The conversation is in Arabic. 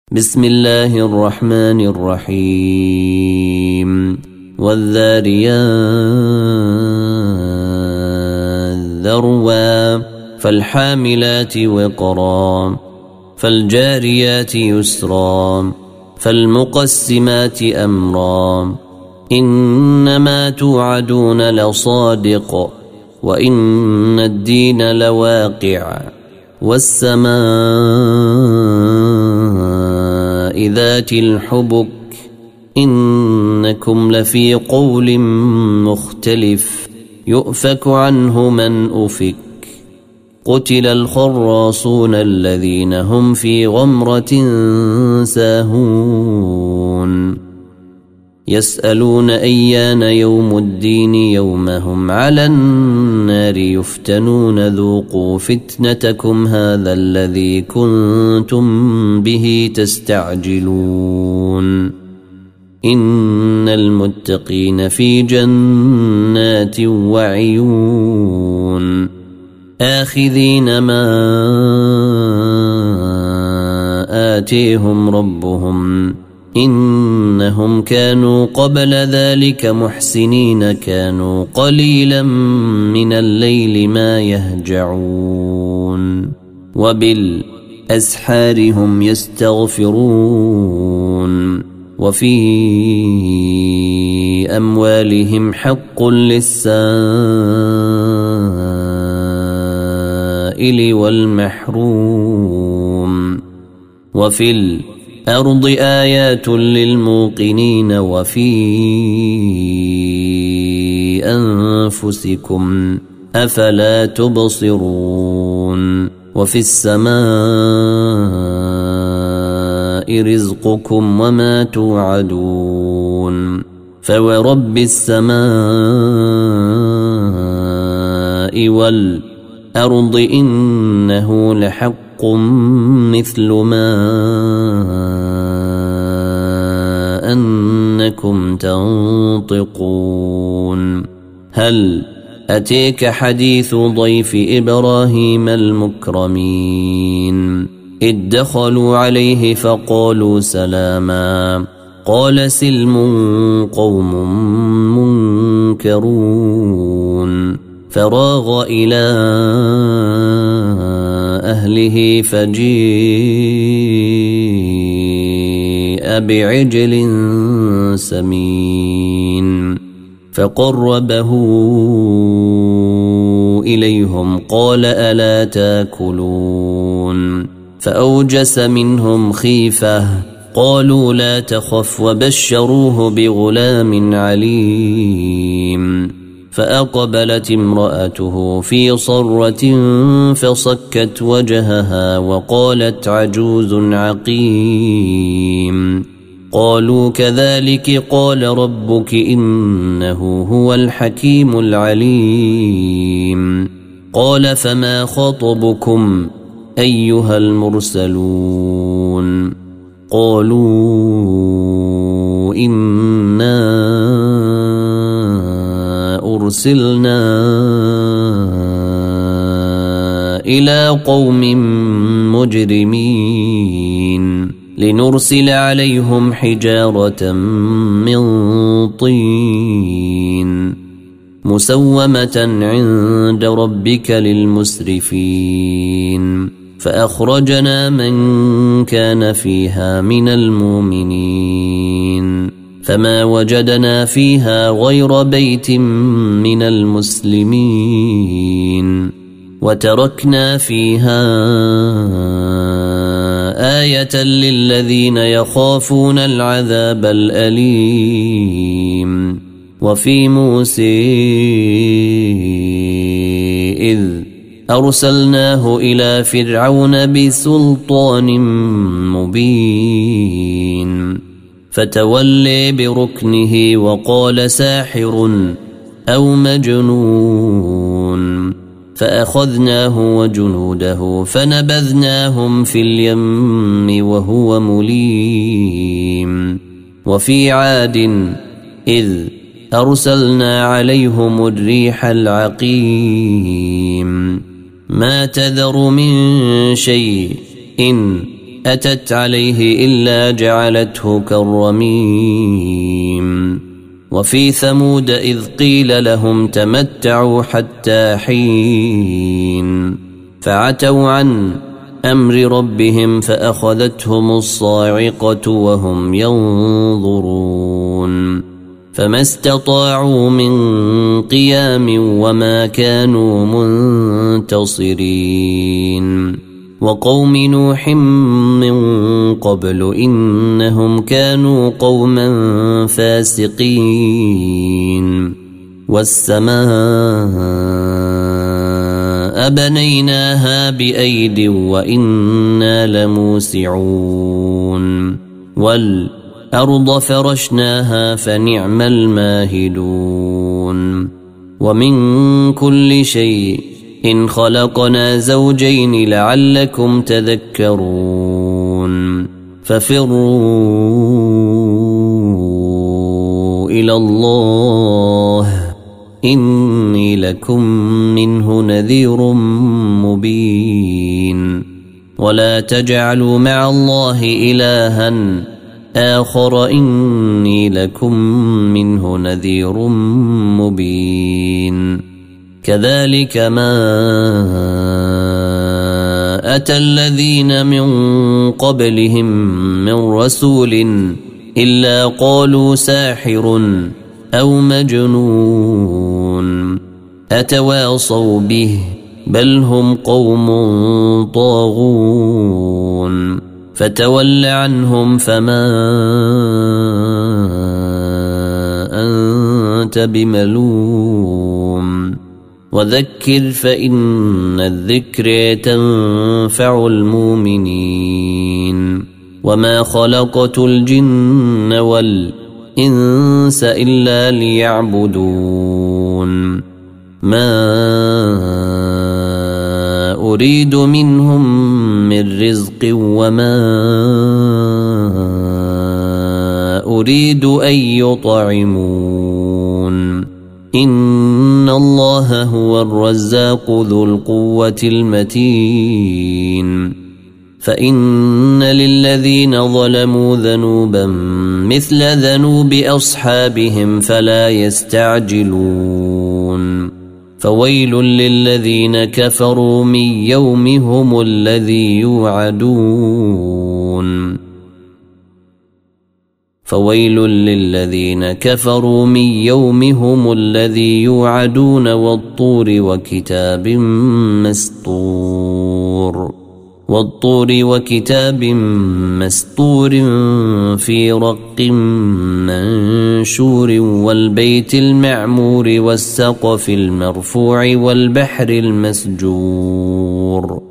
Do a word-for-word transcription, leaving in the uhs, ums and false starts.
بسم الله الرحمن الرحيم والذاريات ذروا فالحاملات وقرا فالجاريات يسرا فالمقسمات أمرا إنما توعدون لصادق وإن الدين لواقع والسماء ذات الحبك إنكم لفي قول مختلف يؤفك عنه من أفك قتل الخراصون الذين هم في غمرة ساهون يسألون أيان يوم الدين يوم هم على النار يفتنون ذوقوا فتنتكم هذا الذي كنتم به تستعجلون إن المتقين في جنات وعيون آخذين ما آتيهم ربهم إنهم كانوا قبل ذلك محسنين كانوا قليلا من الليل ما يهجعون وبالأسحار هم يستغفرون وفي أموالهم حق للسائل والمحروم وفي الأرض آيات للموقنين وفي أنفسكم أفلا تبصرون وفي السماء رزقكم وما توعدون فورب السماء والأرض إنه لحق مثل ما أنكم تنطقون هل أتيك حديث ضيف إبراهيم المكرمين إذ دخلوا عليه فقالوا سلاما قال سلم قوم منكرون فراغ إلى أهله فجيء بعجل سمين فقربه إليهم قال ألا تاكلون فأوجس منهم خيفة قالوا لا تخف وبشروه بغلام عليم فأقبلت امرأته في صرة فصكت وجهها وقالت عجوز عقيم قالوا كذلك قال ربك إنه هو الحكيم العليم قال فما خطبكم أيها المرسلون قالوا إنا أرسلنا إلى قوم مجرمين لنرسل عليهم حجارة من طين مسومة عند ربك للمسرفين فأخرجنا من كان فيها من المؤمنين فما وجدنا فيها غير بيت من المسلمين وتركنا فيها آية للذين يخافون العذاب الأليم وفي موسى إذ أرسلناه إلى فرعون بسلطان مبين فتولي بركنه وقال ساحر أو مجنون فأخذناه وجنوده فنبذناهم في اليم وهو مليم وفي عاد إذ أرسلنا عليهم الريح العقيم ما تذر من شيء إن أتت عليه إلا جعلته كالرميم. وفي ثمود إذ قيل لهم تمتعوا حتى حين فعتوا عن أمر ربهم فأخذتهم الصاعقة وهم ينظرون فما استطاعوا من قيام وما كانوا منتصرين. وقوم نوح من قبل إنهم كانوا قوما فاسقين. والسماء بنيناها بأيد وإنا لموسعون والأرض فرشناها فنعم الماهدون. ومن كل شيء إن خلقنا زوجين لعلكم تذكرون. ففروا إلى الله إني لكم منه نذير مبين. ولا تجعلوا مع الله إلها آخر إني لكم منه نذير مبين. كذلك ما أتى الذين من قبلهم من رسول إلا قالوا ساحر أو مجنون أتواصوا به بل هم قوم طاغون. فتول عنهم فما أنت بملوم وذكر فإن الذكر تنفع المؤمنين. وما خلقت الجن والإنس إلا ليعبدون ما أريد منهم من رزق وما أريد أن يطعمون إن الله هو الرزاق ذو القوة المتين. فإن للذين ظلموا ذنوبا مثل ذنوب أصحابهم فلا يستعجلون. فويل للذين كفروا من يومهم الذي يوعدون. فويل للذين كفروا من يومهم الذي يوعدون والطور وكتاب مسطور والطور وكتاب مسطور في رق منشور والبيت المعمور والسقف المرفوع والبحر المسجور.